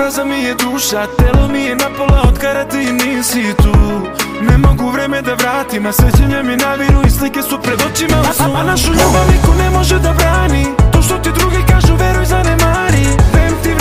prazna mi je duša, telo mi je napola od kada ti nisi tu. Ne mogu vreme da vratim, a sećanja mi naviru i slike su pred očima u snu. A našu ljubav niko ne može da brani, to što ti drugi kažu veruj zanemari.